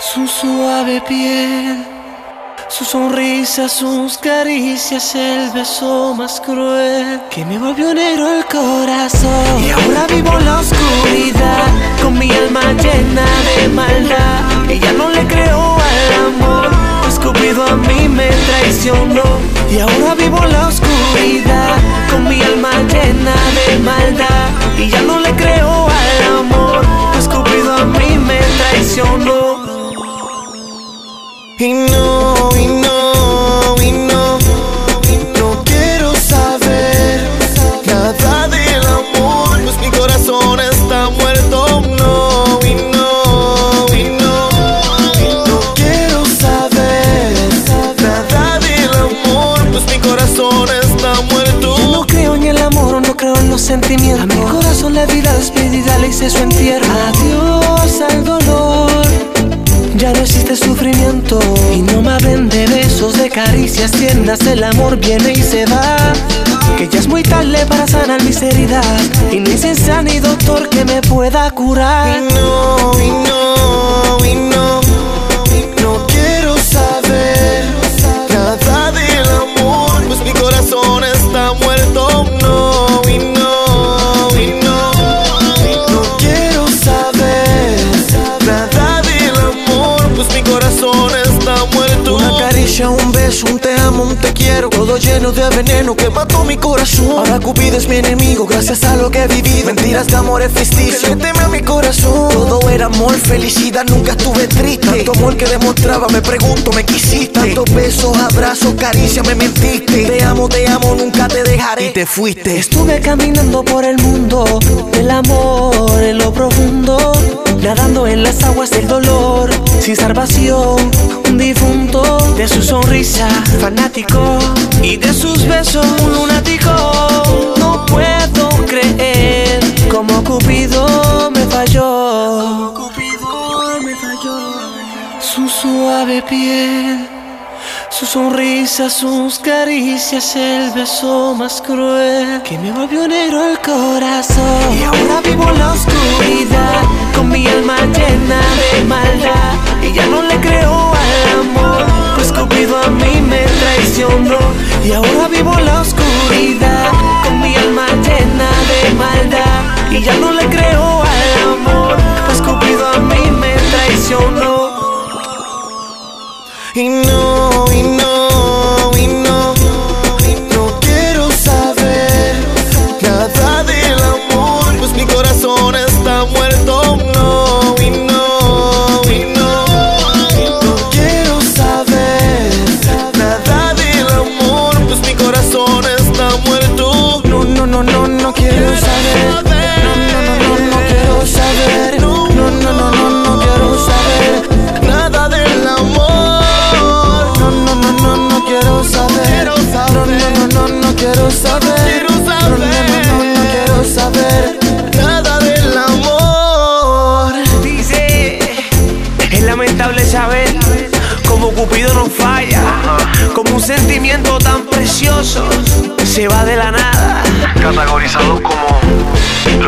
Su suave piel, su sonrisa, sus caricias, el beso más cruel que me volvió negro el corazón. Y ahora vivo en la oscuridad, con mi alma llena de maldad. Y ya no le creo al amor, pues Cupido a mí me traicionó. Y ahora vivo en la oscuridad, con mi alma llena de maldad. Y ya no le creo al amor, pues Cupido a mí me traicionó. Y no, y no, y no, no quiero saber nada del amor, pues mi corazón está muerto. No, y no, y no, no quiero saber nada del amor, pues mi corazón está muerto. Yo no creo en el amor, no creo en los sentimientos. A mi corazón la vida despedida le hice su entierro. Adiós al dolor, ya no existe sufrimiento. Y no me hablen de besos, de caricias tiernas. El amor viene y se va, que ya es muy tarde para sanar mis heridas. Y ni ciencia ni doctor que me pueda curar. Y no, y no, y no, no quiero saber nada del amor, pues mi corazón está muerto. No, y no, y no, no quiero saber nada del amor, pues mi corazón está muerto. Una caricia, un beso, un te amo, un te quiero, todo lleno de veneno que mató mi corazón. Ahora Cupido es mi enemigo, gracias a lo que he vivido. Mentiras de amor es ficticio, que le teme a mi corazón. Todo era amor, felicidad, nunca estuve triste. Tanto amor que demostraba, me pregunto, me quisiste. Tantos besos, abrazos, caricias, me mentiste. Te amo, nunca te dejaré. Y te fuiste. Estuve caminando por el mundo del amor en lo profundo, nadando en las aguas del dolor, sin salvación, un difunto. De su sonrisa, fanático, y de sus besos, un lunático. No puedo creer como Cupido me falló. Su suave piel, su sonrisa, sus caricias, el beso más cruel que me volvió negro el corazón. Y ahora vivo en la oscuridad, con mi alma llena de maldad. Y ya no le creo al amor, pues Cupido a mí me traicionó. Y ahora vivo en la oscuridad, con mi alma llena de maldad. Y ya no le creo al amor, pues Cupido a mí me traicionó. Y no, y no, y no, no quiero saber nada del amor, pues mi corazón está muerto. No, y no, y no, no quiero saber nada del amor, pues mi corazón está muerto. No, no, no, no, no quiero saber. No, no, no, no, no quiero saber. No, no, no, no, no quiero saber nada del amor. No quiero saber. No, no, no, no quiero saber. No, no, no, no quiero saber nada del amor. Dice, es lamentable saber cómo Cupido no falla, como un sentimiento tan precioso se va de la nada. Categorizados como